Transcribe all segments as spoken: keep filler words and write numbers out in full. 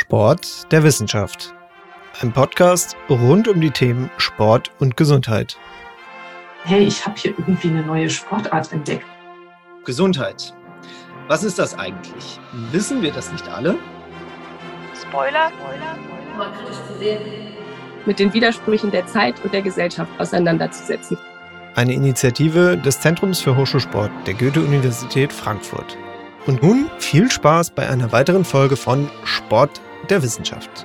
Sport der Wissenschaft. Ein Podcast rund um die Themen Sport und Gesundheit. Hey, ich habe hier irgendwie eine neue Sportart entdeckt. Gesundheit. Was ist das eigentlich? Wissen wir das nicht alle? Spoiler. Mit den Widersprüchen der Zeit und der Gesellschaft auseinanderzusetzen. Eine Initiative des Zentrums für Hochschulsport der Goethe-Universität Frankfurt. Und nun viel Spaß bei einer weiteren Folge von Sport der Wissenschaft.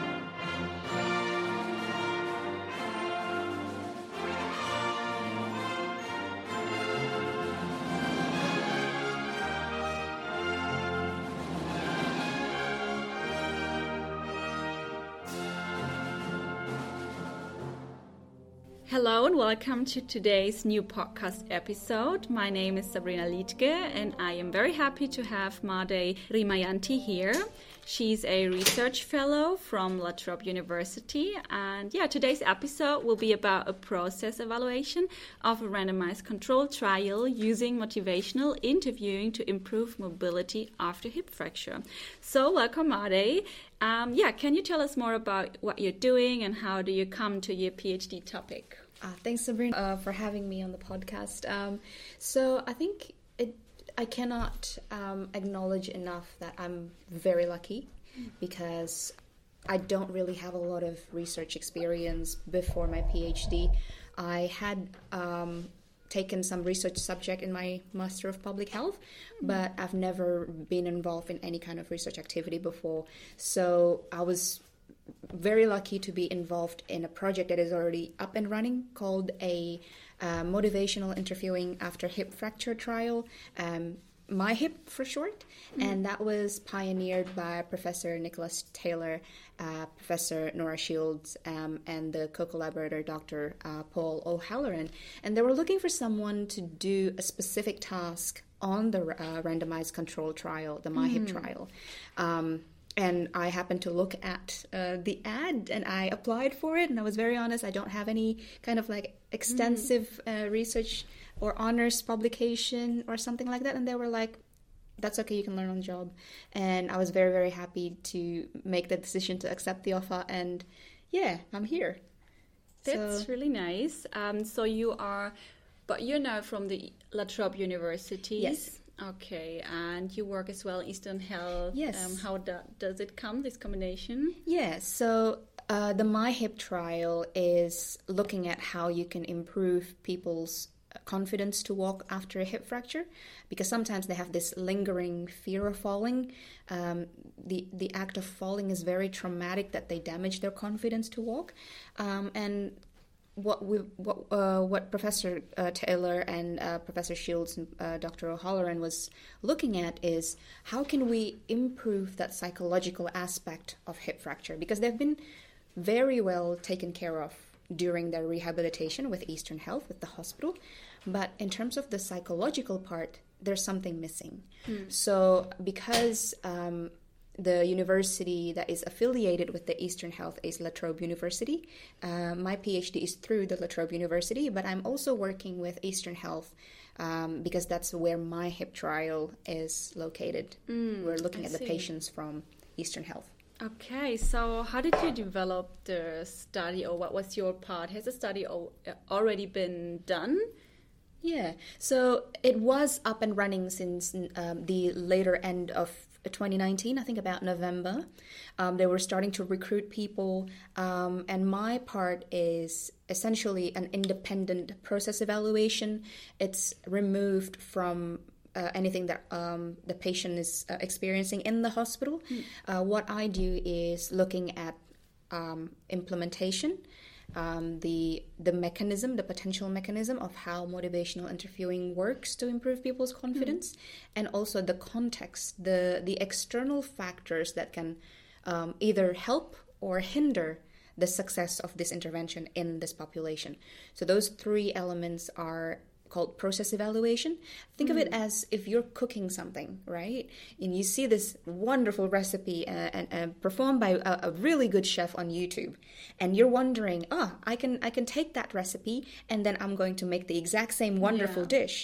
Hello and welcome to today's new podcast episode. My name is Sabrina Liedtke and I am very happy to have Madej Rimajanti here. She's a research fellow from La Trobe University, and yeah, today's episode will be about a process evaluation of a randomized controlled trial using motivational interviewing to improve mobility after hip fracture. So welcome, Madej. Um, yeah, can you tell us more about what you're doing and how do you come to your PhD topic? Uh, thanks, Sabrina, uh, for having me on the podcast. Um, so I think it, I cannot um, acknowledge enough that I'm very lucky because I don't really have a lot of research experience before my PhD. I had um, taken some research subject in my Master of Public Health, but I've never been involved in any kind of research activity before. So I was very lucky to be involved in a project that is already up and running called a uh, motivational interviewing after hip fracture trial, um, MyHip for short, mm. and that was pioneered by Professor Nicholas Taylor, uh, Professor Nora Shields, um, and the co-collaborator Doctor Uh, Paul O'Halloran, and they were looking for someone to do a specific task on the uh, randomized controlled trial, the MyHip mm. trial. Um, And I happened to look at uh, the ad and I applied for it. And I was very honest, I don't have any kind of like extensive mm. uh, research or honors publication or something like that. And they were like, that's okay, you can learn on the job. And I was very, very happy to make the decision to accept the offer. And yeah, I'm here. That's so really nice. Um, so you are, but you're now from the La Trobe University. Yes. Okay, and you work as well in Eastern Health. Yes. Um, how do, does it come, this combination? Yeah, so uh, the MyHip trial is looking at how you can improve people's confidence to walk after a hip fracture, because sometimes they have this lingering fear of falling. Um, the, the act of falling is very traumatic, that they damage their confidence to walk. Um, and What we what uh, what Professor uh, Taylor and uh, Professor Shields and uh, Doctor O'Halloran was looking at is how can we improve that psychological aspect of hip fracture, because they've been very well taken care of during their rehabilitation with Eastern Health, with the hospital, but in terms of the psychological part, there's something missing. Mm. So because um, the university that is affiliated with the Eastern Health is La Trobe University. Uh, my PhD is through the La Trobe University, but I'm also working with Eastern Health um, because that's where MyHip trial is located. Mm, We're looking I at see. the patients from Eastern Health. Okay, so how did you develop the study, or what was your part? Has the study already been done? Yeah, so it was up and running since um, the later end of twenty nineteen, I think about November. Um, they were starting to recruit people, um, and my part is essentially an independent process evaluation. It's removed from uh, anything that um, the patient is uh, experiencing in the hospital. Mm. Uh, what I do is looking at um, implementation, Um, the the mechanism, the potential mechanism of how motivational interviewing works to improve people's confidence, mm. and also the context, the the external factors that can um, either help or hinder the success of this intervention in this population. So those three elements are called process evaluation. Think mm. of it as if you're cooking something, right? And you see this wonderful recipe uh, and, and performed by a, a really good chef on YouTube, and you're wondering, oh, I can I can take that recipe and then I'm going to make the exact same wonderful yeah. dish.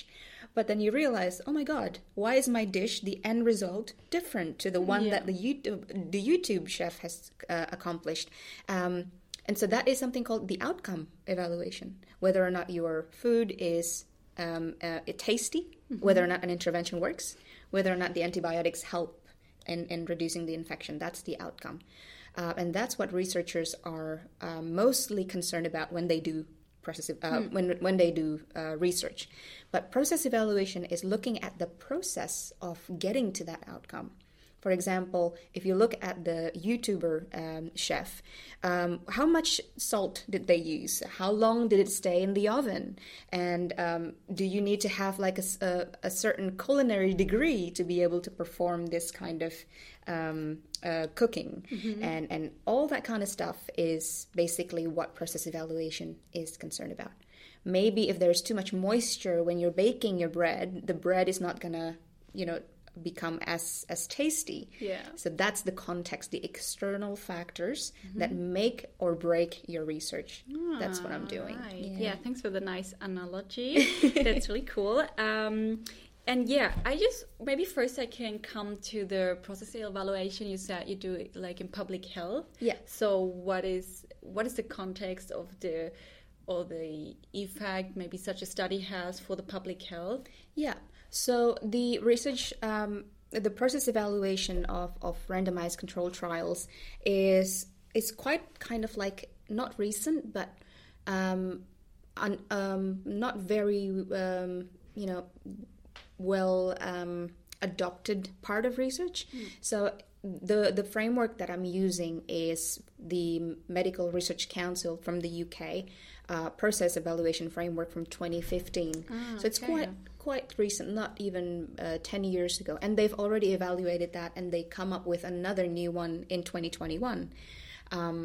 But then you realize, oh my God, why is my dish, the end result, different to the one yeah. that the YouTube, the YouTube chef has uh, accomplished? Um, and so that is something called the outcome evaluation, whether or not your food is um, uh, tasty, mm-hmm. whether or not an intervention works, whether or not the antibiotics help in, in reducing the infection. That's the outcome. Uh, and that's what researchers are uh, mostly concerned about when they do process uh, mm. when when they do uh, research. But process evaluation is looking at the process of getting to that outcome. For example, if you look at the YouTuber um, chef, um, how much salt did they use? How long did it stay in the oven? And um, do you need to have like a, a, a certain culinary degree to be able to perform this kind of um, uh, cooking? Mm-hmm. And, and all that kind of stuff is basically what process evaluation is concerned about. Maybe if there's too much moisture when you're baking your bread, the bread is not going to, you know, become as as tasty. Yeah. So that's the context, the external factors mm-hmm. that make or break your research. Ah, that's what I'm doing. Right. Yeah. yeah, thanks for the nice analogy. That's really cool. Um, and yeah, I just, maybe first I can come to the process evaluation. You said you do it like in public health. Yeah. So what is what is the context of the or the effect maybe such a study has for the public health? Yeah. So the research, um, the process evaluation of, of randomized controlled trials is is quite kind of like not recent, but um, un, um, not very um, you know well um, adopted part of research. Mm. So the the framework that I'm using is the Medical Research Council from the U K uh, process evaluation framework from twenty fifteen. Ah, so it's okay. quite quite recent, not even uh, ten years ago, and they've already evaluated that, and they come up with another new one in twenty twenty-one. Um,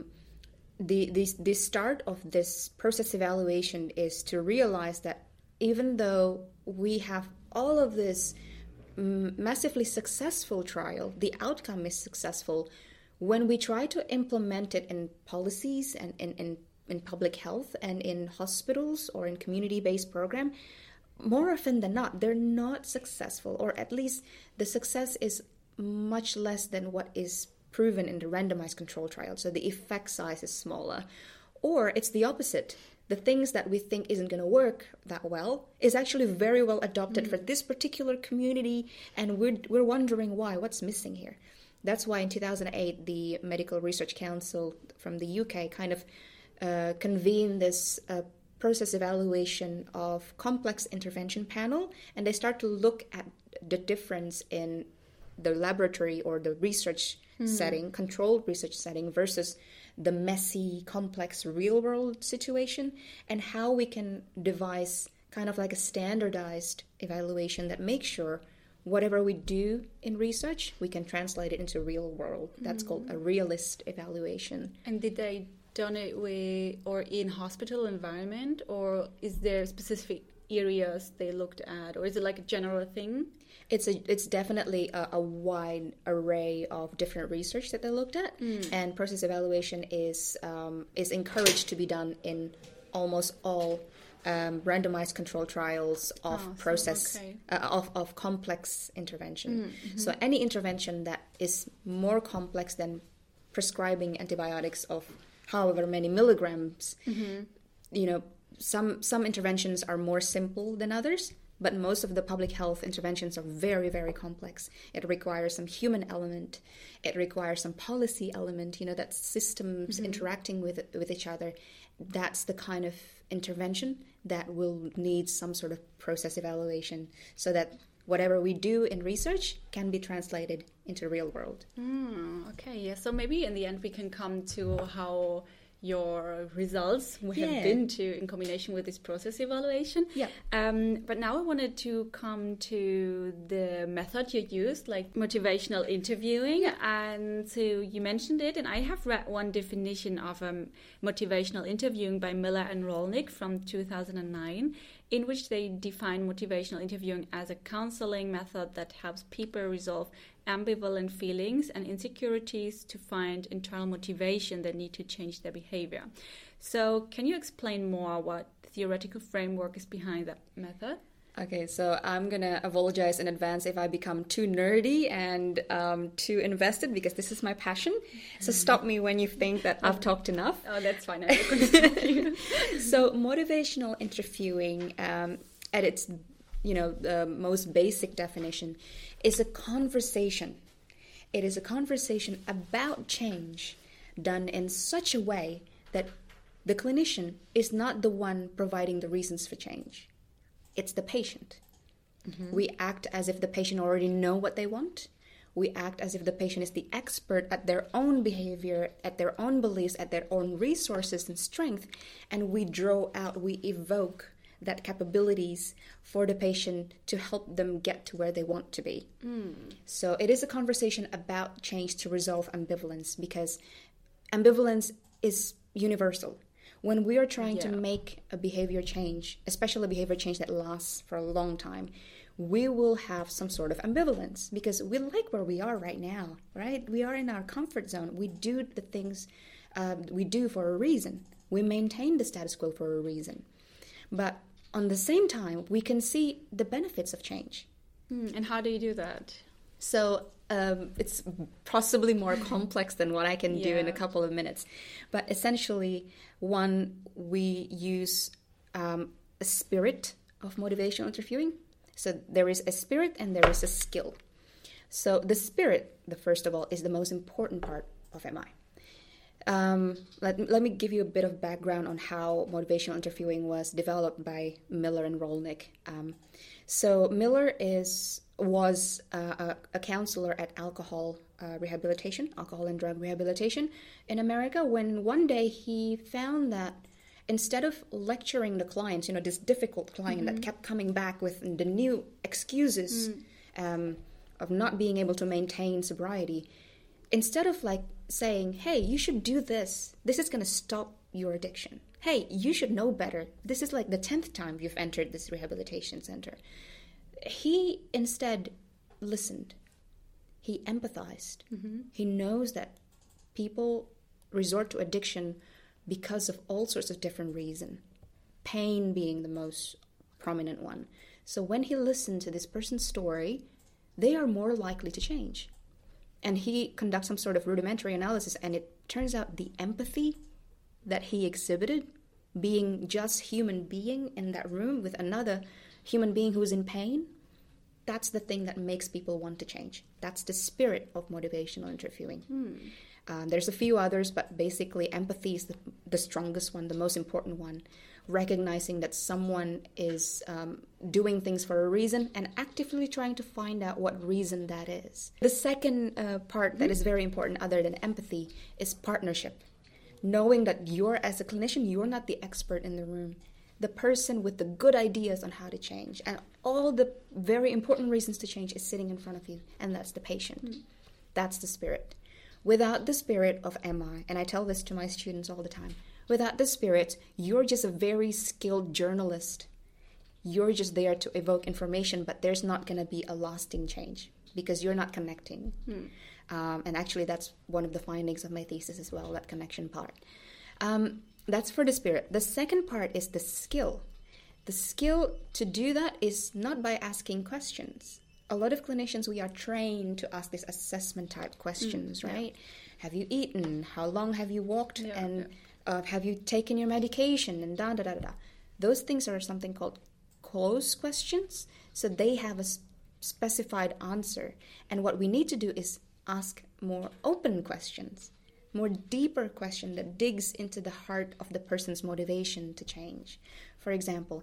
the the the start of this process evaluation is to realize that even though we have all of this massively successful trial, the outcome is successful, when we try to implement it in policies and in, in, in public health and in hospitals or in community-based program, more often than not, they're not successful, or at least the success is much less than what is proven in the randomized control trial. So the effect size is smaller. Or it's the opposite. The things that we think isn't going to work that well is actually very well adopted mm. for this particular community, and we're we're wondering why, what's missing here. That's why in two thousand eight, the Medical Research Council from the U K kind of uh, convened this uh, process evaluation of complex intervention panel, and they start to look at the difference in the laboratory or the research mm. setting, controlled research setting, versus the messy, complex real-world situation, and how we can devise kind of like a standardized evaluation that makes sure whatever we do in research, we can translate it into real world. That's mm. called a realist evaluation. And did they done it with or in hospital environment, or is there specific areas they looked at, or is it like a general thing? It's a it's definitely a, a wide array of different research that they looked at, mm. and process evaluation is um, is encouraged to be done in almost all um, randomized control trials of oh, process so, okay. uh, of of complex intervention. Mm, mm-hmm. So any intervention that is more complex than prescribing antibiotics of however many milligrams, mm-hmm. you know, some some interventions are more simple than others. But most of the public health interventions are very, very complex. It requires some human element. It requires some policy element, you know, that systems mm-hmm. interacting with with each other. That's the kind of intervention that will need some sort of process evaluation, so that whatever we do in research can be translated into real world. Mm, okay, yeah. So maybe in the end we can come to how your results have yeah. been to in combination with this process evaluation. Yeah. Um, but now I wanted to come to the method you used, like motivational interviewing. Yeah. And so you mentioned it, and I have read one definition of um, motivational interviewing by Miller and Rolnick from two thousand nine, in which they define motivational interviewing as a counseling method that helps people resolve ambivalent feelings and insecurities to find internal motivation that need to change their behavior. So can you explain more what theoretical framework is behind that method? Okay, so I'm gonna apologize in advance if I become too nerdy and um, too invested, because this is my passion. So stop me when you think that I've talked enough. Oh, that's fine. I will continue. So motivational interviewing, um, at its you know the most basic definition, is a conversation. It is a conversation about change done in such a way that the clinician is not the one providing the reasons for change. It's the patient. Mm-hmm. We act as if the patient already know what they want. We act as if the patient is the expert at their own behavior, at their own beliefs, at their own resources and strength, and we draw out, we evoke that capabilities for the patient to help them get to where they want to be. Mm. So it is a conversation about change to resolve ambivalence, because ambivalence is universal. When we are trying yeah. to make a behavior change, especially a behavior change that lasts for a long time, we will have some sort of ambivalence, because we like where we are right now, right? We are in our comfort zone. We do the things uh, we do for a reason. We maintain the status quo for a reason. But on the same time, we can see the benefits of change. Mm, and how do you do that? So um, it's possibly more complex than what I can yeah. do in a couple of minutes. But essentially, one, we use um, a spirit of motivational interviewing. So there is a spirit and there is a skill. So the spirit, the first of all, is the most important part of M I. Um, let, let me give you a bit of background on how motivational interviewing was developed by Miller and Rolnick. Um, so Miller is was uh, a, a counselor at alcohol uh, rehabilitation, alcohol and drug rehabilitation in America, when one day he found that instead of lecturing the clients, you know, this difficult client mm-hmm. that kept coming back with the new excuses mm. um, of not being able to maintain sobriety, instead of like saying, hey, you should do this, this is going to stop your addiction. Hey, you should know better. This is like the tenth time you've entered this rehabilitation center. He instead listened. He empathized. Mm-hmm. He knows that people resort to addiction because of all sorts of different reasons, pain being the most prominent one. So when he listened to this person's story, they are more likely to change. And he conducts some sort of rudimentary analysis, and it turns out the empathy that he exhibited, being just human being in that room with another human being who's in pain, that's the thing that makes people want to change. That's the spirit of motivational interviewing. Hmm. Uh, there's a few others, but basically empathy is the, the strongest one, the most important one. Recognizing that someone is um, doing things for a reason and actively trying to find out what reason that is. The second uh, part that is very important, other than empathy, is partnership. Knowing that you're, as a clinician, you're not the expert in the room. The person with the good ideas on how to change and all the very important reasons to change is sitting in front of you, and that's the patient. Mm. That's the spirit. Without the spirit of M I, and I tell this to my students all the time, without the spirit, you're just a very skilled journalist. You're just there to evoke information, but there's not going to be a lasting change because you're not connecting. Mm. Um, and actually, that's one of the findings of my thesis as well, that connection part. Um, that's for the spirit. The second part is the skill. The skill to do that is not by asking questions. A lot of clinicians, we are trained to ask these assessment type questions, mm, right? Yeah. Have you eaten? How long have you walked? Yeah, and yeah. Uh, have you taken your medication? And da da da da. Those things are something called closed questions. So they have a specified answer. And what we need to do is ask more open questions, more deeper question that digs into the heart of the person's motivation to change. For example,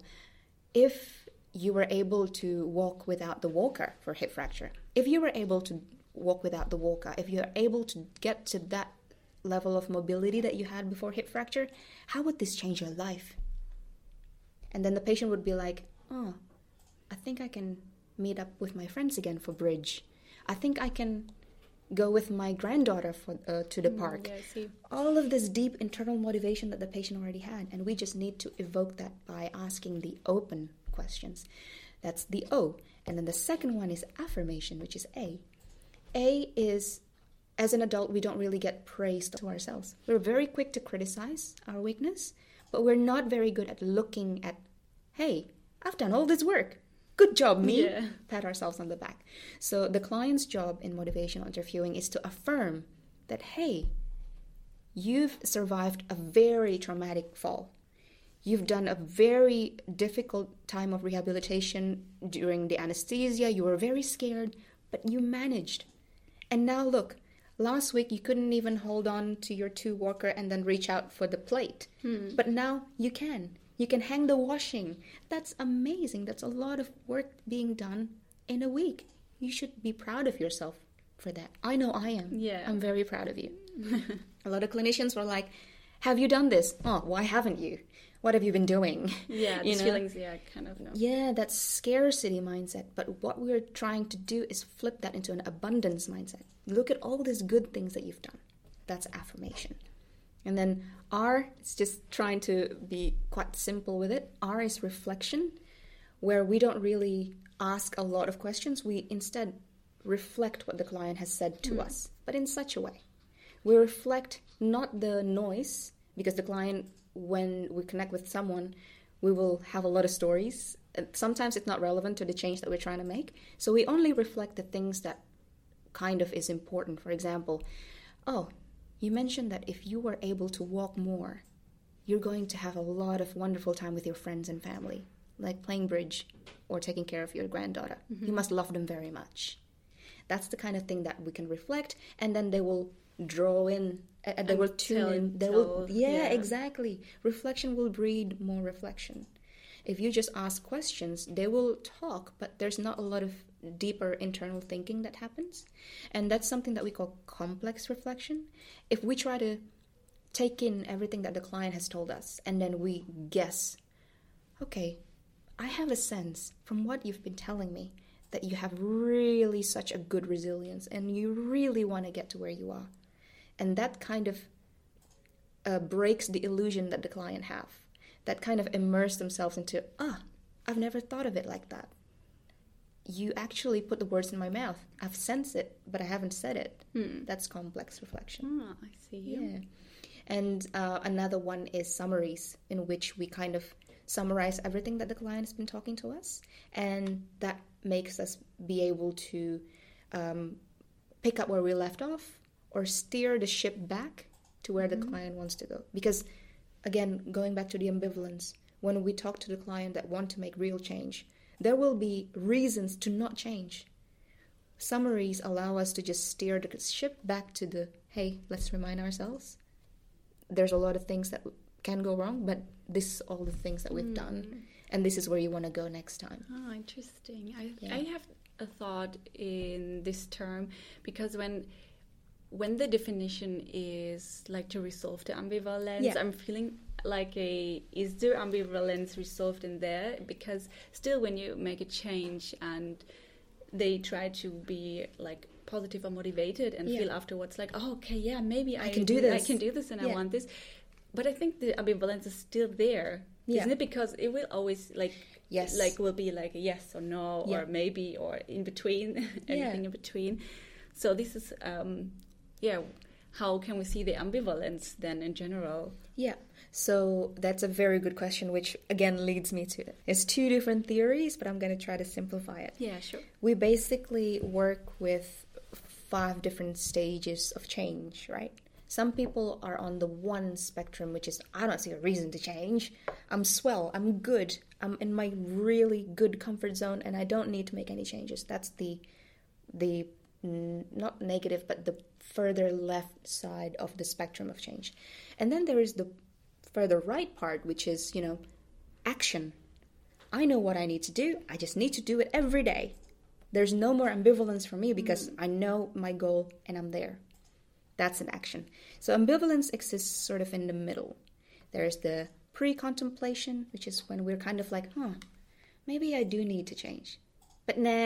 if you were able to walk without the walker for hip fracture, if you were able to walk without the walker, if you're able to get to that level of mobility that you had before hip fracture, how would this change your life? And then the patient would be like, oh, I think I can meet up with my friends again for bridge. I think I can go with my granddaughter for, uh, to the mm, park. Yeah, I see. All of this deep internal motivation that the patient already had, and we just need to evoke that by asking the open questions. That's the O. And then the second one is affirmation, which is A. A is, as an adult, we don't really get praise to ourselves. We're very quick to criticize our weakness, but we're not very good at looking at, hey, I've done all this work. Good job, me. Yeah. Pat ourselves on the back. So the client's job in motivational interviewing is to affirm that, hey, you've survived a very traumatic fall. You've done a very difficult time of rehabilitation during the anesthesia. You were very scared, but you managed. And now look, last week you couldn't even hold on to your two walker and then reach out for the plate. Hmm. But now you can. You can hang the washing. That's amazing. That's a lot of work being done in a week. You should be proud of yourself for that. I know I am. Yeah. I'm very proud of you. A lot of clinicians were like, have you done this? Oh, why haven't you? What have you been doing? Yeah, you these know? feelings, yeah, kind of, no. Yeah, that's scarcity mindset. But what we're trying to do is flip that into an abundance mindset. Look at all these good things that you've done. That's affirmation. And then R, it's just trying to be quite simple with it. R is reflection, where we don't really ask a lot of questions. We instead reflect what the client has said to mm. us, but in such a way. We reflect not the noise, because the client, when we connect with someone, we will have a lot of stories. Sometimes it's not relevant to the change that we're trying to make. So we only reflect the things that kind of is important. For example, oh, you mentioned that if you were able to walk more, you're going to have a lot of wonderful time with your friends and family, like playing bridge or taking care of your granddaughter. Mm-hmm. You must love them very much. That's the kind of thing that we can reflect, and then they will draw in, uh, they will tune in. They will, yeah, yeah, exactly. Reflection will breed more reflection. If you just ask questions, they will talk, but there's not a lot of deeper internal thinking that happens. And that's something that we call complex reflection. If we try to take in everything that the client has told us, and then we guess, okay, I have a sense from what you've been telling me that you have really such a good resilience and you really want to get to where you are. And that kind of uh, breaks the illusion that the client have. That kind of immerse themselves into, ah, I've never thought of it like that. You actually put the words in my mouth. I've sensed it, but I haven't said it. Hmm. That's complex reflection. Ah, I see. Yeah. And uh, another one is summaries, in which we kind of summarize everything that the client has been talking to us. And that makes us be able to um, pick up where we left off or steer the ship back to where mm-hmm. the client wants to go. Because, again, going back to the ambivalence, when we talk to the client that want to make real change, there will be reasons to not change. Summaries allow us to just steer the ship back to the, hey, let's remind ourselves. There's a lot of things that can go wrong, but this is all the things that we've mm. done. And this is where you want to go next time. Oh, interesting. I, yeah. I have a thought in this term, because when when the definition is like to resolve the ambivalence, yeah. I'm feeling like a, is there ambivalence resolved in there? Because still when you make a change and they try to be like positive or motivated and yeah. feel afterwards like, oh, okay, yeah, maybe I, I can do this. I can do this and yeah. I want this. But I think the ambivalence is still there, yeah. isn't it? Because it will always like, yes. like will be like a yes or no yeah. or maybe or in between, anything yeah. in between. So this is, um, yeah, how can we see the ambivalence then in general? Yeah, so that's a very good question, which again leads me to it. It's two different theories, but I'm going to try to simplify it. Yeah, sure. We basically work with five different stages of change, right? Some people are on the one spectrum, which is, I don't see a reason to change. I'm swell, I'm good, I'm in my really good comfort zone, and I don't need to make any changes. That's the, the n- not negative, but the further left side of the spectrum of change. And then there is the further right part, which is, you know, action. I know what I need to do. I just need to do it every day. There's no more ambivalence for me because mm. I know my goal and I'm there. That's an action. So ambivalence exists sort of in the middle. There's the pre-contemplation, which is when we're kind of like, huh, maybe I do need to change. But nah.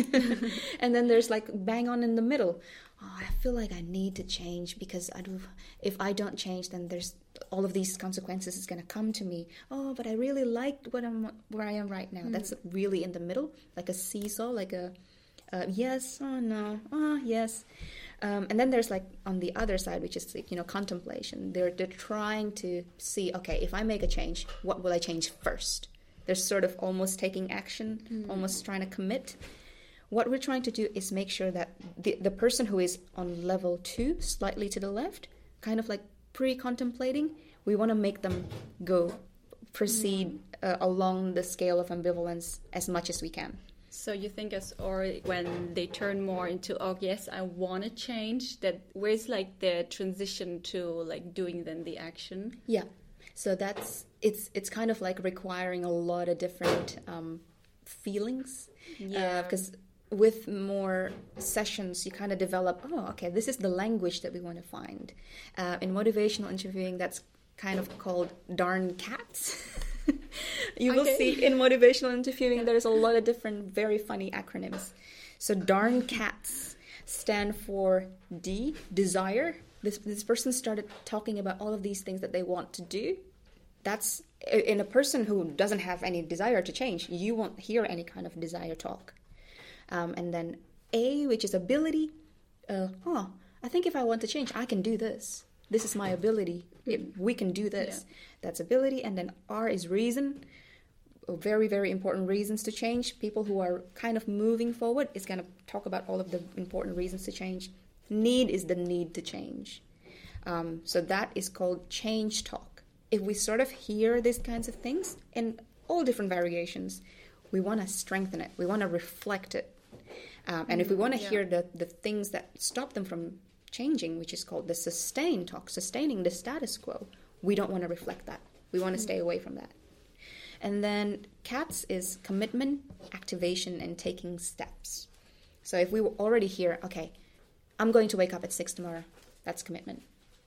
And then there's like bang on in the middle. Oh, I feel like I need to change because I do, if I don't change, then there's all of these consequences is going to come to me. Oh, but I really liked what I'm, where I am right now. Mm. That's really in the middle, like a seesaw, like a uh, yes, oh no, oh yes. Um, and then there's like on the other side, which is like, you know, contemplation. They're they're trying to see, okay, if I make a change, what will I change first? They're sort of almost taking action, mm. almost trying to commit. What we're trying to do is make sure that the, the person who is on level two, slightly to the left, kind of like pre-contemplating, we want to make them go, proceed mm. uh, along the scale of ambivalence as much as we can. So you think as or when they turn more into, oh yes, I want to change, that where's like the transition to like doing then the action? Yeah. So that's, it's it's kind of like requiring a lot of different um, feelings. Yeah. Because uh, with more sessions, you kind of develop, oh, okay, this is the language that we want to find. Uh, in motivational interviewing, that's kind of called darn cats. You will okay. see in motivational interviewing, there's a lot of different very funny acronyms. So darn cats stand for D, desire. This this person started talking about all of these things that they want to do. That's in a person who doesn't have any desire to change. You won't hear any kind of desire talk. Um, and then A, which is ability. Uh, oh, I think if I want to change, I can do this. This is my ability. It, we can do this. Yeah. That's ability. And then R is reason. Very, very important reasons to change. People who are kind of moving forward is going to talk about all of the important reasons to change. Need is the need to change. Um, so that is called change talk. If we sort of hear these kinds of things in all different variations, we want to strengthen it. We want to reflect it. Um, and if we want to yeah. hear the, the things that stop them from changing, which is called the sustain talk, sustaining the status quo, we don't want to reflect that. We want to stay away from that. And then CATS is commitment, activation, and taking steps. So if we already hear, okay, I'm going to wake up at six tomorrow, that's commitment.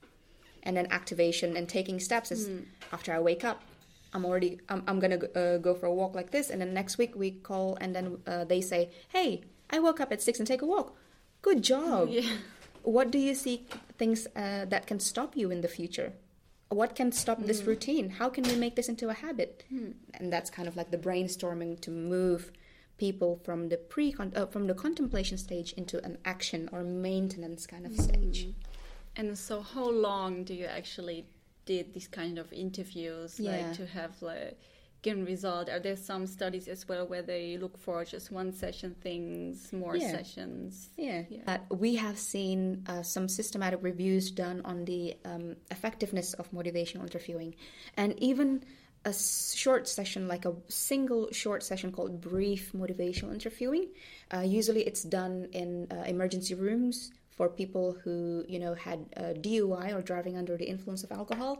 And then activation and taking steps is mm. after I wake up, I'm already, I'm, I'm going to uh, go for a walk like this. And then next week we call and then uh, they say, hey, I woke up at six and take a walk. Good job. Yeah. What do you see things uh, that can stop you in the future? What can stop mm. this routine? How can we make this into a habit? Mm. And that's kind of like the brainstorming to move people from the pre uh, from the contemplation stage into an action or maintenance kind of mm. stage. And so how long do you actually did these kind of interviews yeah. like to have like get result? Are there some studies as well where they look for just one session things, more yeah. sessions? Yeah. yeah. Uh, we have seen uh, some systematic reviews done on the um, effectiveness of motivational interviewing. And even a short session, like a single short session called brief motivational interviewing, uh, usually it's done in uh, emergency rooms for people who, you know, had a D U I or driving under the influence of alcohol.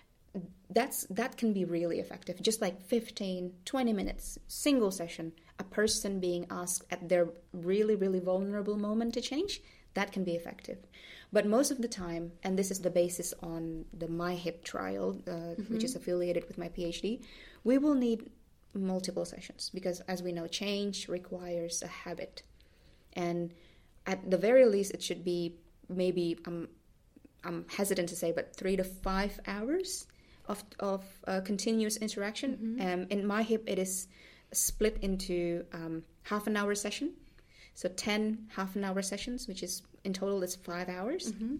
That's that can be really effective. Just like fifteen, twenty minutes, single session, a person being asked at their really, really vulnerable moment to change, that can be effective. But most of the time, and this is the basis on the MyHip trial, uh, mm-hmm. which is affiliated with my PhD, we will need multiple sessions because, as we know, change requires a habit. And at the very least, it should be maybe, um, I'm hesitant to say, but three to five hours of of uh, continuous interaction. Mm-hmm. Um, in MyHip, it is split into um, half an hour session. So ten half an hour sessions, which is in total is five hours. Mm-hmm.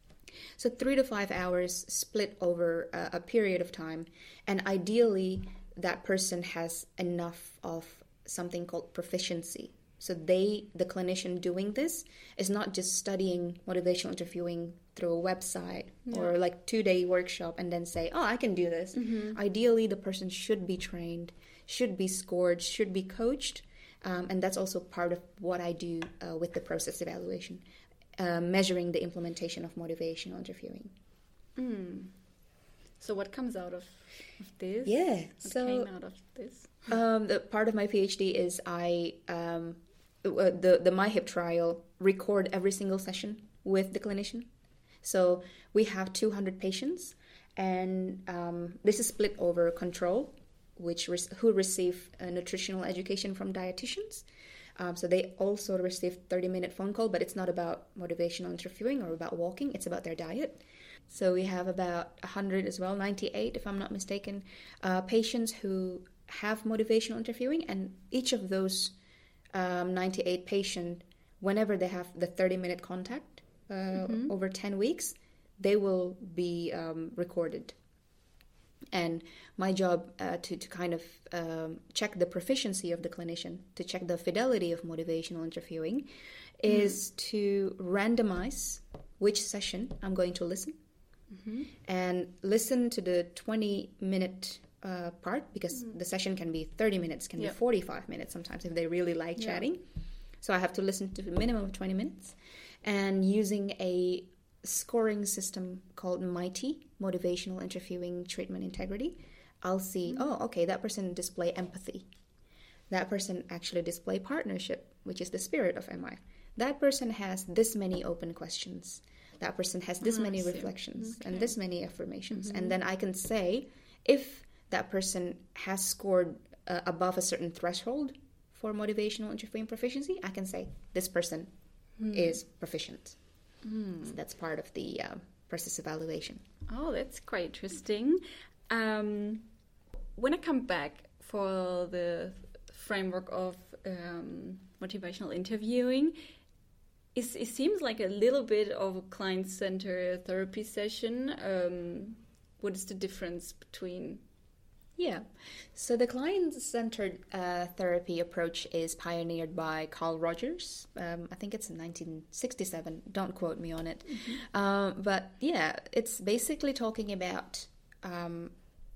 So three to five hours split over a, a period of time. And ideally, that person has enough of something called proficiency. So they, the clinician doing this, is not just studying motivational interviewing through a website yeah. or like two-day workshop and then say, oh, I can do this. Mm-hmm. Ideally, the person should be trained, should be scored, should be coached. Um, and that's also part of what I do uh, with the process evaluation, uh, measuring the implementation of motivational interviewing. Mm. So what comes out of, of this? Yeah. What so, came out of this? Um, the part of my PhD is I, um, the, the MyHip trial, record every single session with the clinician. So we have two hundred patients, and um, this is split over control, which re- who receive uh, nutritional education from dietitians. Um, so they also receive thirty-minute phone call, but it's not about motivational interviewing or about walking. It's about their diet. So we have about one hundred as well, ninety-eight if I'm not mistaken, uh, patients who have motivational interviewing, and each of those um, ninety-eight patients, whenever they have the thirty-minute contact uh, mm-hmm. over ten weeks, they will be um, recorded. And my job uh, to, to kind of um, check the proficiency of the clinician, to check the fidelity of motivational interviewing, is mm. to randomize which session I'm going to listen. Mm-hmm. And listen to the twenty-minute uh, part, because mm. the session can be thirty minutes, can yep. be forty-five minutes sometimes if they really like yeah. chatting. So I have to listen to a minimum of twenty minutes. And using a scoring system called MITI, Motivational Interviewing Treatment Integrity, I'll see, mm. oh, okay, that person display empathy. That person actually display partnership, which is the spirit of M I. That person has this many open questions. That person has this oh, many reflections okay. and this many affirmations. Mm-hmm. And then I can say, if that person has scored uh, above a certain threshold for motivational interviewing proficiency, I can say, this person mm. is proficient. Mm. So that's part of the uh, process evaluation. Oh, that's quite interesting. Um, when I come back for the framework of um, motivational interviewing, It, it seems like a little bit of a client-centered therapy session. Um, what is the difference between? Yeah, so the client-centered uh, therapy approach is pioneered by Carl Rogers. Um, I think it's in nineteen sixty-seven. Don't quote me on it. Mm-hmm. Uh, but yeah, it's basically talking about um,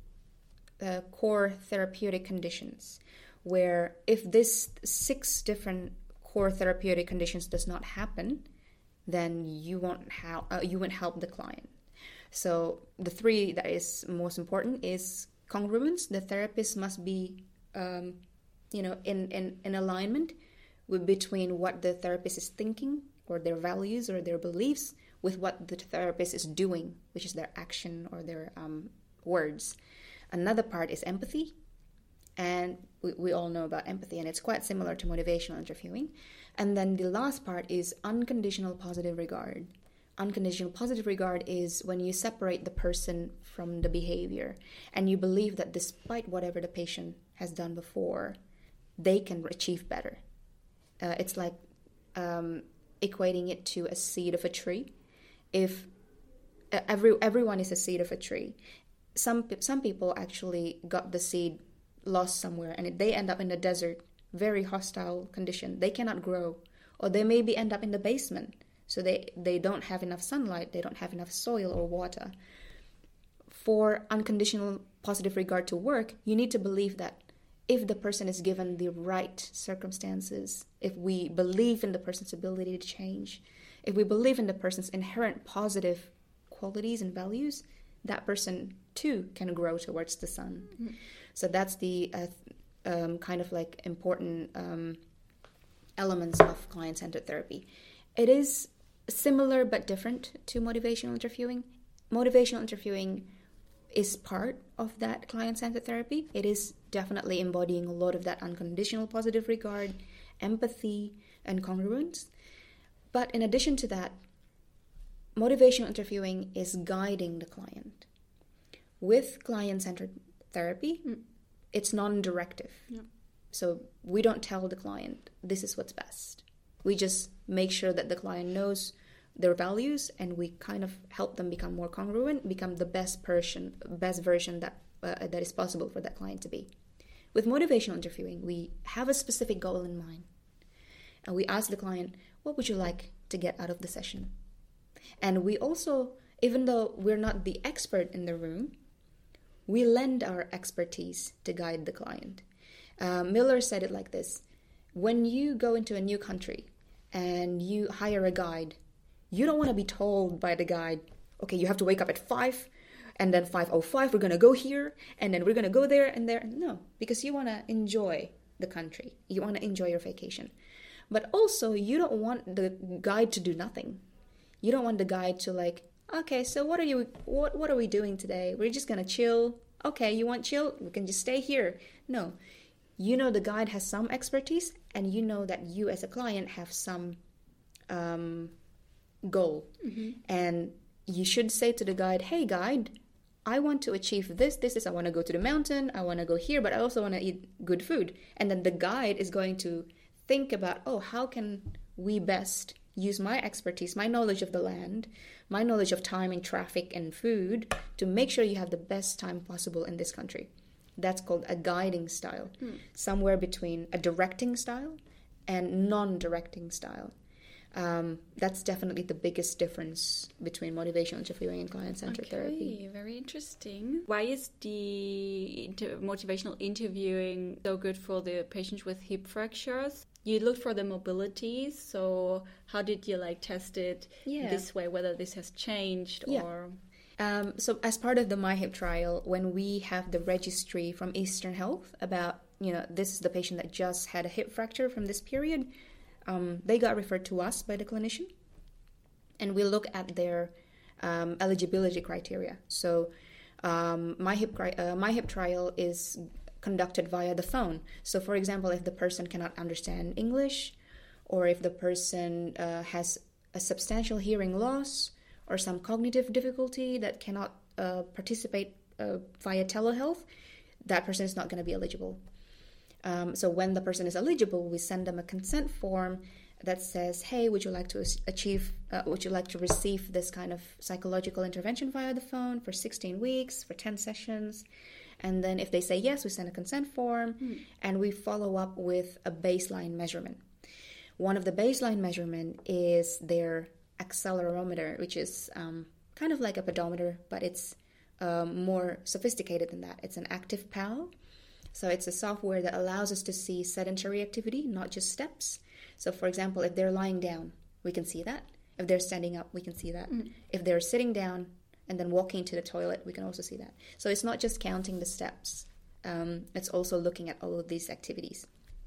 uh, core therapeutic conditions, where if this six different core therapeutic conditions does not happen, then you won't help. Uh, you won't help the client. So the three that is most important is congruence. The therapist must be, um, you know, in, in, in alignment with between what the therapist is thinking or their values or their beliefs with what the therapist is doing, which is their action or their um, words. Another part is empathy. And we, we all know about empathy, and it's quite similar to motivational interviewing. And then the last part is unconditional positive regard. Unconditional positive regard is when you separate the person from the behavior, and you believe that despite whatever the patient has done before, they can achieve better. Uh, it's like um, equating it to a seed of a tree. If uh, every everyone is a seed of a tree, some some people actually got the seed lost somewhere, and they end up in the desert, very hostile condition. They cannot grow, or they maybe end up in the basement, so they they don't have enough sunlight, they don't have enough soil or water. For unconditional positive regard to work, you need to believe that if the person is given the right circumstances, if we believe in the person's ability to change, if we believe in the person's inherent positive qualities and values, that person too can grow towards the sun. Mm-hmm. So that's the uh, um, kind of like important um, elements of client-centered therapy. It is similar but different to motivational interviewing. Motivational interviewing is part of that client-centered therapy. It is definitely embodying a lot of that unconditional positive regard, empathy, and congruence. But in addition to that, motivational interviewing is guiding the client. With client-centered therapy, mm. it's non-directive. Yeah. So we don't tell the client, this is what's best. We just make sure that the client knows their values, and we kind of help them become more congruent, become the best person, best version that uh, that is possible for that client to be. With motivational interviewing, we have a specific goal in mind. And we ask the client, what would you like to get out of the session? And we also, even though we're not the expert in the room, we lend our expertise to guide the client. Uh, Miller said it like this: when you go into a new country and you hire a guide, you don't want to be told by the guide, okay, you have to wake up at five, and then five oh five, we're going to go here, and then we're going to go there and there. No, because you want to enjoy the country. You want to enjoy your vacation. But also, you don't want the guide to do nothing. You don't want the guide to like, okay, so what are you, what, what are we doing today? We're just going to chill. Okay, you want chill? We can just stay here. No, you know the guide has some expertise, and you know that you as a client have some um, goal. Mm-hmm. And you should say to the guide, hey guide, I want to achieve this, this is, I want to go to the mountain, I want to go here, but I also want to eat good food. And then the guide is going to think about, oh, how can we best use my expertise, my knowledge of the land, my knowledge of time and traffic and food to make sure you have the best time possible in this country. That's called a guiding style, mm. somewhere between a directing style and non-directing style. Um, that's definitely the biggest difference between motivational interviewing and client-centered okay, therapy. Very interesting. Why is the inter- motivational interviewing so good for the patients with hip fractures? You looked for the mobility, so how did you like test it yeah. this way, whether this has changed yeah. or... Um, so as part of the MyHip trial, when we have the registry from Eastern Health about, you know, this is the patient that just had a hip fracture from this period, um, they got referred to us by the clinician. And we look at their um, eligibility criteria. So um, MyHip, uh, MyHip trial is conducted via the phone. So for example, if the person cannot understand English, or if the person uh, has a substantial hearing loss, or some cognitive difficulty that cannot uh, participate uh, via telehealth, that person is not going to be eligible. Um, so when the person is eligible, we send them a consent form that says, hey, would you like to achieve, uh, would you like to receive this kind of psychological intervention via the phone for sixteen weeks, for ten sessions? And then if they say yes, we send a consent form, mm. and we follow up with a baseline measurement. One of the baseline measurement is their accelerometer, which is um, kind of like a pedometer, but it's um, more sophisticated than that. It's an active P A L. So it's a software that allows us to see sedentary activity, not just steps. So for example, if they're lying down, we can see that. If they're standing up, we can see that. Mm. If they're sitting down and then walking to the toilet, we can also see that. So it's not just counting the steps. Um, it's also looking at all of these activities.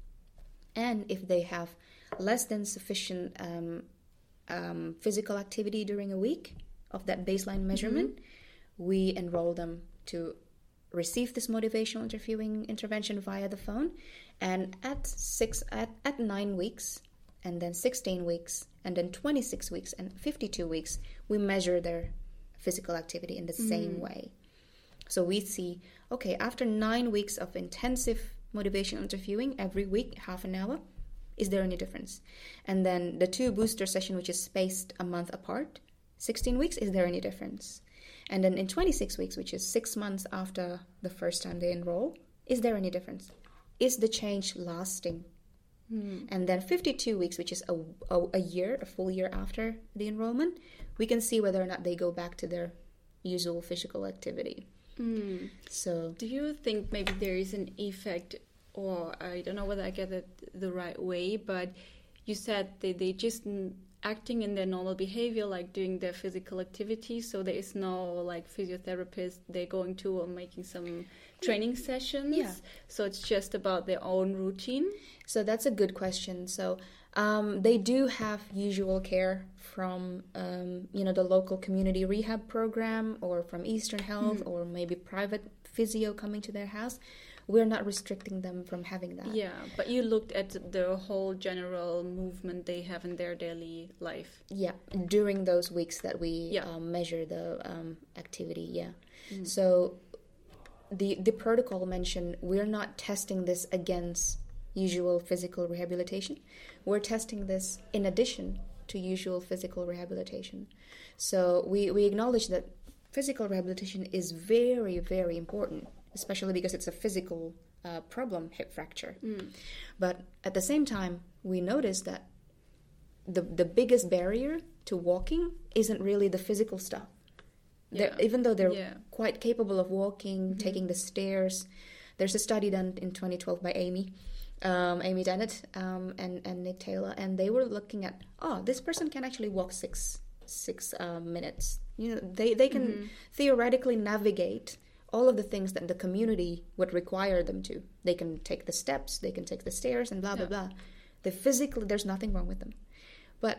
And if they have less than sufficient um, Um, physical activity during a week of that baseline measurement, mm-hmm. we enroll them to receive this motivational interviewing intervention via the phone. And at six, at, at nine weeks, and then sixteen weeks, and then twenty-six weeks, and fifty-two weeks, we measure their physical activity in the mm-hmm. same way. So we see, okay, after nine weeks of intensive motivational interviewing every week, half an hour, is there any difference? And then the two booster session, which is spaced a month apart, sixteen weeks, is there any difference? And then in twenty-six weeks, which is six months after the first time they enroll, is there any difference? Is the change lasting? Mm. And then fifty-two weeks, which is a, a, a year, a full year after the enrollment, we can see whether or not they go back to their usual physical activity. Mm. So, do you think maybe there is an effect, or I don't know whether I get it the right way, but you said they, they just acting in their normal behavior, like doing their physical activity, so there is no like physiotherapist they're going to or making some training sessions? Yeah. So it's just about their own routine? So that's a good question. So um, they do have usual care from, um, you know, the local community rehab program, or from Eastern Health, mm. or maybe private physio coming to their house. We're not restricting them from having that. Yeah, but you looked at the whole general movement they have in their daily life. Yeah, during those weeks that we yeah. um, measure the um, activity, yeah. Mm. So the the protocol mentioned we're not testing this against usual physical rehabilitation. We're testing this in addition to usual physical rehabilitation. So we, we acknowledge that physical rehabilitation is very, very important, especially because it's a physical uh, problem, hip fracture. Mm. But at the same time, we notice that the the biggest barrier to walking isn't really the physical stuff. Yeah. Even though they're yeah. quite capable of walking, mm-hmm. taking the stairs. There's a study done in twenty twelve by Amy, um, Amy Dennett um, and, and Nick Taylor, and they were looking at, oh, this person can actually walk six six uh, minutes. You know, they, they can mm-hmm. theoretically navigate all of the things that the community would require them to. They can take the steps, they can take the stairs, and blah, yeah. blah, blah. They physically, there's nothing wrong with them. But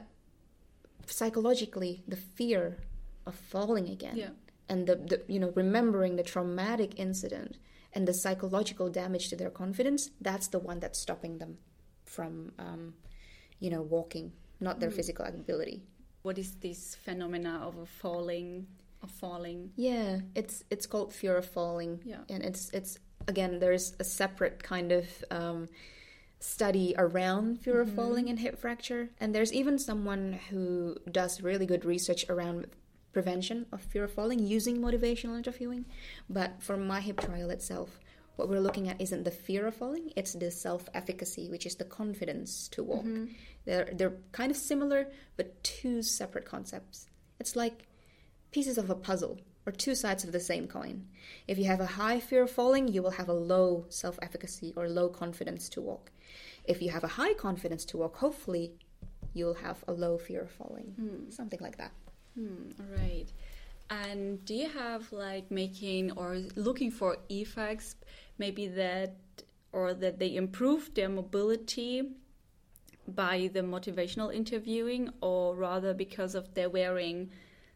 psychologically, the fear of falling again, yeah. and the, the you know remembering the traumatic incident and the psychological damage to their confidence, that's the one that's stopping them from um, you know walking, not their mm. physical ability. What is this phenomena of a falling of falling? Yeah, it's it's called fear of falling. Yeah. And it's it's again, there's a separate kind of um, study around fear of mm-hmm. falling and hip fracture. And there's even someone who does really good research around prevention of fear of falling using motivational interviewing. But for my hip trial itself, what we're looking at isn't the fear of falling, it's the self-efficacy, which is the confidence to walk. Mm-hmm. They're, they're kind of similar, but two separate concepts. It's like pieces of a puzzle, or two sides of the same coin. If you have a high fear of falling, you will have a low self-efficacy or low confidence to walk. If you have a high confidence to walk, hopefully you'll have a low fear of falling. Mm. Something like that. Mm, all right. And do you have like making or looking for effects, maybe that, or that they improve their mobility by the motivational interviewing, or rather because of their wearing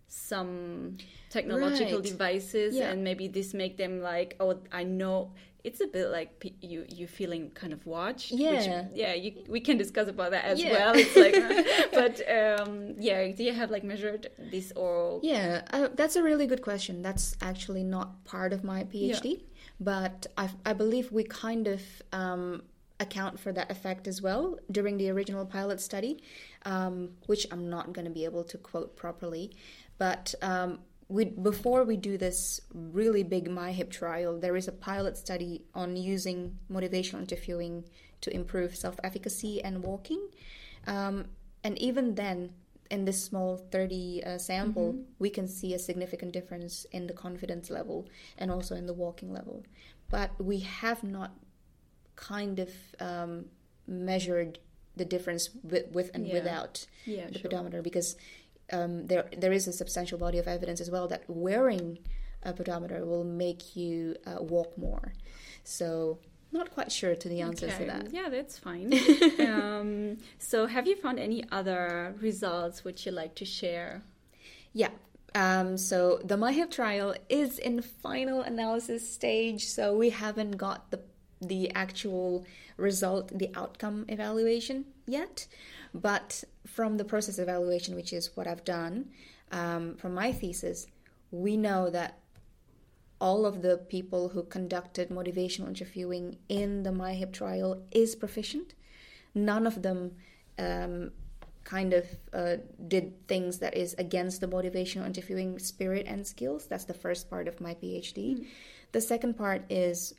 some technological right. devices, yeah. and maybe this make them like, oh, I know. It's a bit like p- you you feeling kind of watched. Yeah, which, yeah. You, we can discuss about that as yeah. well. It's like, but um, yeah. Do you have like measured this or? Yeah, uh, that's a really good question. That's actually not part of my PhD, yeah. but I I believe we kind of um, account for that effect as well during the original pilot study, um, which I'm not going to be able to quote properly, but. Um, We, before we do this really big MyHip trial, there is a pilot study on using motivational interviewing to improve self-efficacy and walking. Um, and even then, in this small thirty uh, sample, mm-hmm. we can see a significant difference in the confidence level and also in the walking level. But we have not kind of um, measured the difference with, with and yeah. without yeah, the sure. pedometer, because Um, there there is a substantial body of evidence as well that wearing a pedometer will make you uh, walk more. So not quite sure to the answers okay. to that. Yeah, that's fine. um, so have you found any other results which you like to share? Yeah. Um, so the MyHip trial is in final analysis stage, so we haven't got the the actual result, the outcome evaluation yet. But from the process evaluation, which is what I've done, um, from my thesis, we know that all of the people who conducted motivational interviewing in the MyHip trial is proficient. None of them um, kind of uh, did things that is against the motivational interviewing spirit and skills. That's the first part of my PhD. Mm. The second part is,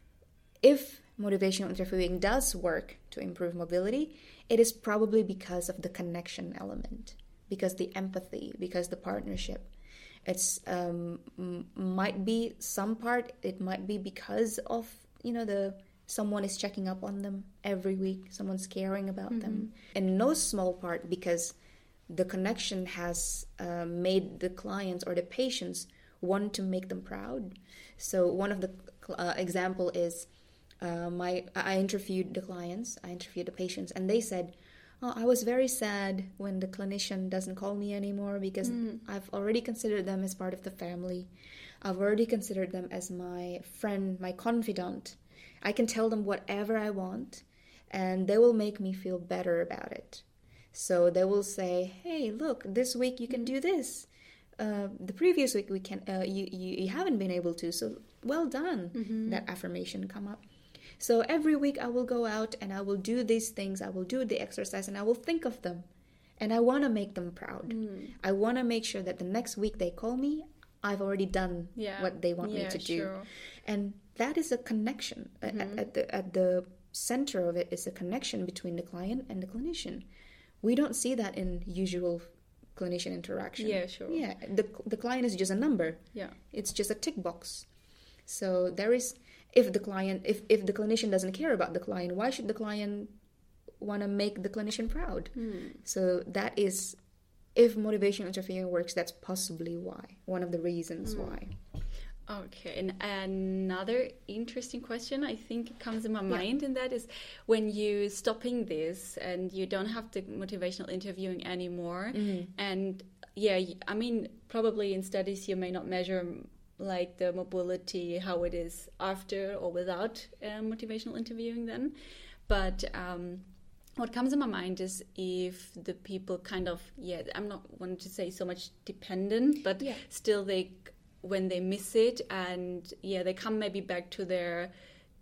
if motivational interviewing does work to improve mobility, it is probably because of the connection element, because the empathy, because the partnership. It's um, m- might be some part. It might be because of, you know, the someone is checking up on them every week. Someone's caring about mm-hmm. them, and no small part because the connection has uh, made the clients or the patients want to make them proud. So one of the uh, example is. Uh, my I interviewed the clients, I interviewed the patients, and they said, oh, I was very sad when the clinician doesn't call me anymore because mm. I've already considered them as part of the family. I've already considered them as my friend, my confidant. I can tell them whatever I want, and they will make me feel better about it. So they will say, hey, look, this week you can do this. Uh, the previous week we can uh, you, you, you haven't been able to, so well done. Mm-hmm. That affirmation come up. So every week I will go out and I will do these things. I will do the exercise and I will think of them. And I want to make them proud. Mm. I want to make sure that the next week they call me, I've already done yeah. what they want yeah, me to do. Sure. And that is a connection. Mm-hmm. At, at, the, at the center of it is a connection between the client and the clinician. We don't see that in usual clinician interaction. Yeah, sure. Yeah, the, the client is just a number. Yeah. It's just a tick box. So there is... If the client, if, if the clinician doesn't care about the client, why should the client want to make the clinician proud? Mm. So that is, if motivational interviewing works, that's possibly why, one of the reasons mm. why. Okay, and another interesting question I think comes in my yeah. mind, and that is when you stopping this and you don't have the motivational interviewing anymore, mm-hmm. and yeah, I mean, probably in studies you may not measure like the mobility, how it is after or without uh, motivational interviewing then. But um, what comes in my mind is if the people kind of, yeah, I'm not wanting to say so much dependent, but yeah. still they, when they miss it and yeah, they come maybe back to their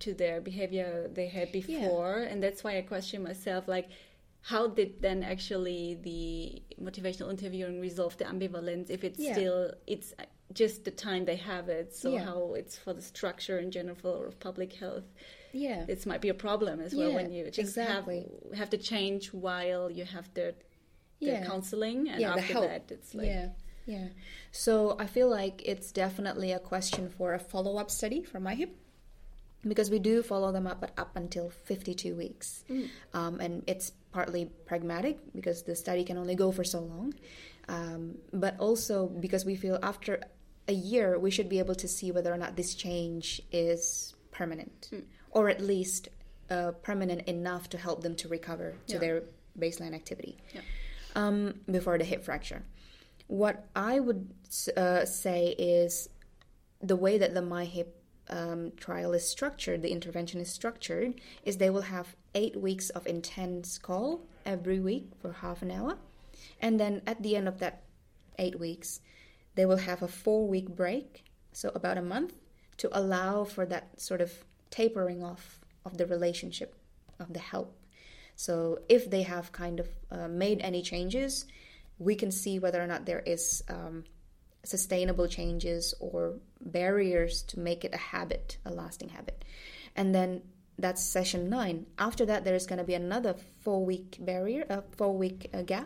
to their behavior they had before. Yeah. And that's why I question myself, like, how did then actually the motivational interviewing resolve the ambivalence if it's yeah. still, it's just the time they have it, so yeah. how it's for the structure in general of public health. Yeah, this might be a problem as well yeah, when you just exactly. have have to change while you have the, the yeah. counseling, and yeah, after that it's like... Yeah, yeah. So I feel like it's definitely a question for a follow-up study for MyHip, because we do follow them up, but up until fifty-two weeks. Mm. Um, and it's partly pragmatic because the study can only go for so long. Um, but also because we feel after a year, we should be able to see whether or not this change is permanent, mm. or at least uh, permanent enough to help them to recover to yeah. their baseline activity yeah. um, before the hip fracture. What I would uh, say is the way that the MyHip Um, trial is structured, the intervention is structured, is they will have eight weeks of intense call every week for half an hour. And then at the end of that eight weeks, they will have a four-week break, so about a month, to allow for that sort of tapering off of the relationship, of the help. So if they have kind of uh, made any changes, we can see whether or not there is... Um, sustainable changes or barriers to make it a habit, a lasting habit. And then that's session nine. After that, there's going to be another four-week barrier, a four-week uh, gap.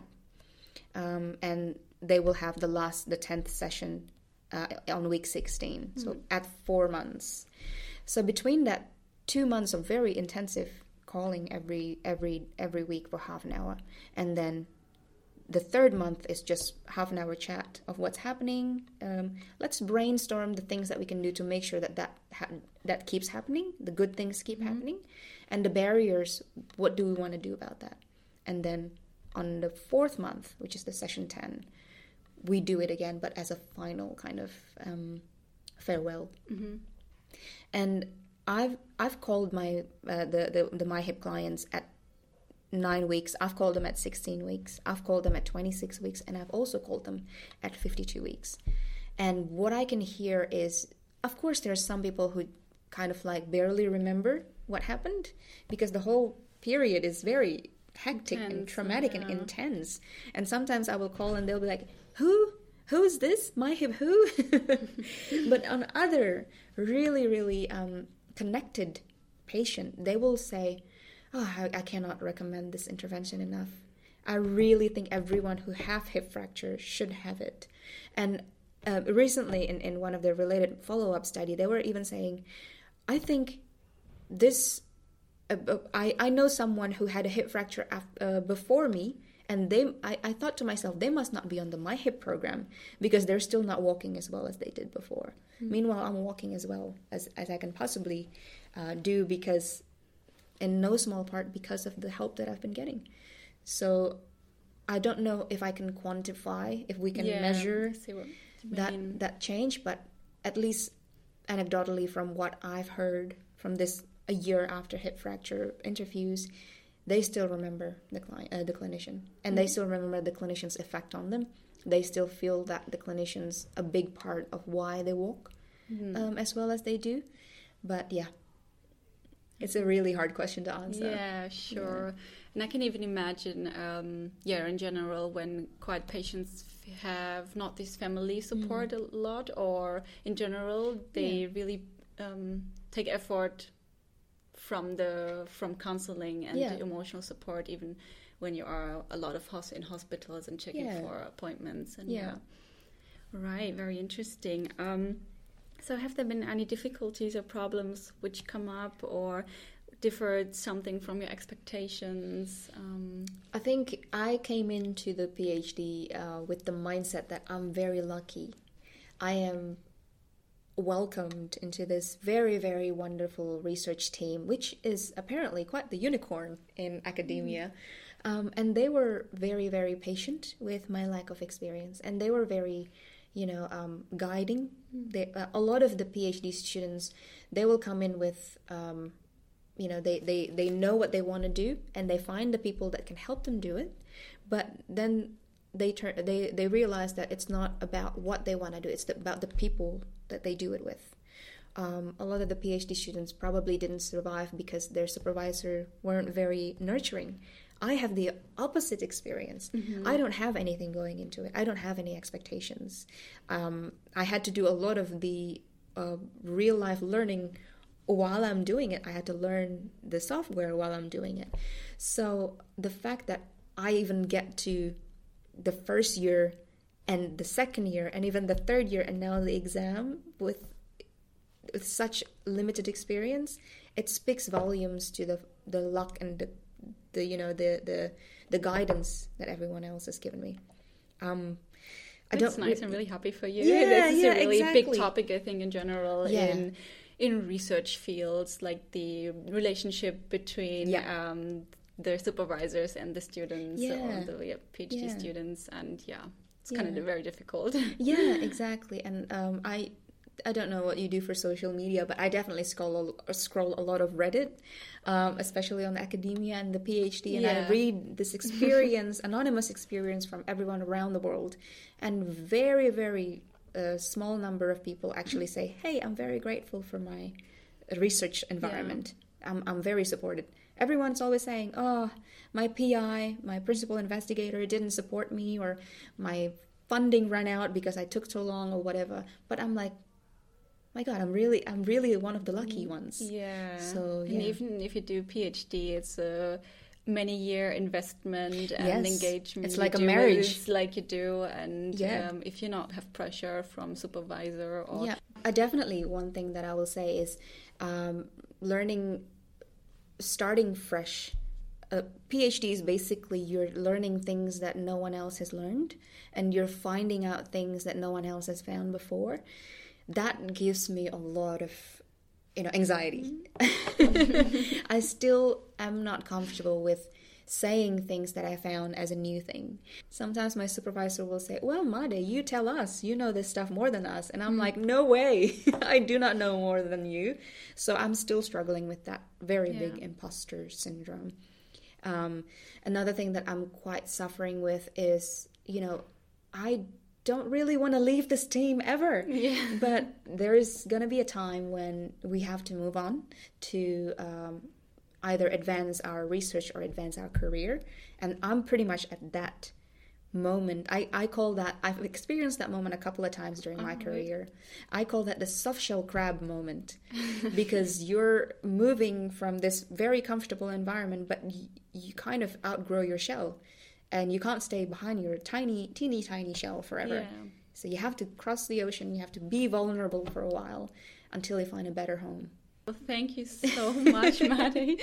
Um, and they will have the last, the tenth session uh, on week sixteen, mm-hmm. so at four months. So between that two months of very intensive calling every every every week for half an hour, and then the third month is just half an hour chat of what's happening. Um, let's brainstorm the things that we can do to make sure that that, ha- that keeps happening, the good things keep mm-hmm. happening, and the barriers, what do we want to do about that? And then on the fourth month, which is the session ten, we do it again, but as a final kind of um, farewell. Mm-hmm. And I've I've called my uh, the, the, the MyHip clients at nine weeks. I've called them at sixteen weeks. I've called them at twenty-six weeks, and I've also called them at fifty-two weeks. And what I can hear is, of course, there are some people who kind of like barely remember what happened because the whole period is very hectic intense, and traumatic yeah. and intense. And sometimes I will call and they'll be like, who? Who's this? MyHip who? But on other really, really um, connected patient, they will say, oh, I, I cannot recommend this intervention enough. I really think everyone who have hip fracture should have it. And uh, recently in, in one of the related follow-up study, they were even saying, I think this, uh, I, I know someone who had a hip fracture af- uh, before me, and they, I, I thought to myself, they must not be on the MyHip program because they're still not walking as well as they did before. Mm-hmm. Meanwhile, I'm walking as well as, as I can possibly uh, do because in no small part because of the help that I've been getting. So I don't know if I can quantify, if we can yeah, measure that that change, but at least anecdotally from what I've heard from this a year after hip fracture interviews, they still remember the client, uh, the clinician, and mm-hmm. they still remember the clinician's effect on them. They still feel that the clinician's a big part of why they walk mm-hmm. um, as well as they do. But yeah, it's a really hard question to answer. Yeah, sure. Yeah. And I can even imagine, um, yeah, in general, when quite patients have not this family support mm. a lot, or in general, they yeah. really um, take effort from the from counseling and yeah. the emotional support, even when you are a lot of hos- in hospitals and checking yeah. for appointments. And yeah. yeah. Right, very interesting. Um, so have there been any difficulties or problems which come up or differed something from your expectations? Um, I think I came into the PhD uh, with the mindset that I'm very lucky. I am welcomed into this very, very wonderful research team, which is apparently quite the unicorn in academia. Mm. Um, and they were very, very patient with my lack of experience. And they were very, you know, um, guiding. Mm. They, uh, a lot of the PhD students, they will come in with... Um, You know, they, they, they know what they want to do, and they find the people that can help them do it. But then they turn they, they realize that it's not about what they want to do; it's about the people that they do it with. um, a lot of the PhD students probably didn't survive because their supervisor weren't very nurturing. I have the opposite experience. Mm-hmm. I don't have anything going into it. I don't have any expectations. Um, I had to do a lot of the uh, real life learning while I'm doing it. I had to learn the software while I'm doing it. So the fact that I even get to the first year and the second year and even the third year and now the exam with with such limited experience, it speaks volumes to the the luck and the the you know the the the guidance that everyone else has given me. Um, I That's don't. nice. I'm really happy for you. Yeah, this is yeah, a really exactly. big topic, I think, in general Yeah. in in research fields, like the relationship between Yeah. um, the supervisors and the students, Yeah. or the yeah, PhD Yeah. students, and yeah, it's Yeah. kind of very difficult. Yeah, exactly. And um, I I don't know what you do for social media, but I definitely scroll a, scroll a lot of Reddit, um, especially on academia and the PhD, and Yeah. I read this experience, anonymous experience from everyone around the world, and very, very uh, small number of people actually say, hey, I'm very grateful for my research environment. Yeah. I'm, I'm very supported. Everyone's always saying, oh, my P I, my principal investigator didn't support me, or my funding ran out because I took so long or whatever. But I'm like, my God, I'm really, I'm really one of the lucky ones. Yeah. So, and yeah. even if you do PhD, it's a many-year investment and Yes. engagement. It's You like a do marriage. it like you do, and Yeah. um, if you not have pressure from supervisor or Yeah, I definitely, one thing that I will say is um, learning, starting fresh. A PhD is basically you're learning things that no one else has learned, and you're finding out things that no one else has found before. That gives me a lot of, you know, anxiety. Mm-hmm. I still am not comfortable with saying things that I found as a new thing. Sometimes my supervisor will say, well, Made, you tell us, you know this stuff more than us. And I'm mm. like, no way, I do not know more than you. So I'm still struggling with that very yeah. big imposter syndrome. Um, another thing that I'm quite suffering with is, you know, I don't really want to leave this team ever. Yeah. But there is going to be a time when we have to move on to um, either advance our research or advance our career. And I'm pretty much at that moment. I, I call that, I've experienced that moment a couple of times during my oh, career. Right. I call that the soft shell crab moment. Because you're moving from this very comfortable environment, but y- you kind of outgrow your shell. And you can't stay behind your tiny, teeny, tiny shell forever. Yeah. So you have to cross the ocean. You have to be vulnerable for a while until you find a better home. Well, thank you so much, Made.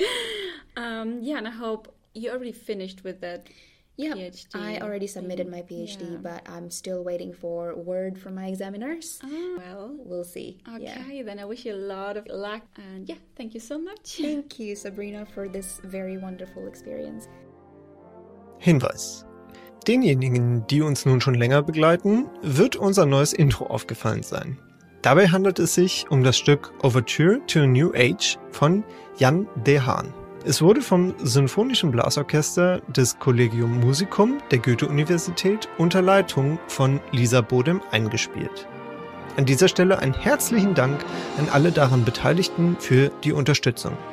um, yeah, and I hope you already finished with that yeah, PhD. I already submitted my PhD, yeah. but I'm still waiting for word from my examiners. Oh, well, we'll see. Okay, yeah. Then I wish you a lot of luck. And yeah, thank you so much. Thank you, Sabrina, for this very wonderful experience. Hinweis. Denjenigen, die uns nun schon länger begleiten, wird unser neues Intro aufgefallen sein. Dabei handelt es sich um das Stück Overture to a New Age von Jan de Haan. Es wurde vom Sinfonischen Blasorchester des Collegium Musicum der Goethe-Universität unter Leitung von Lisa Bodem eingespielt. An dieser Stelle einen herzlichen Dank an alle daran Beteiligten für die Unterstützung.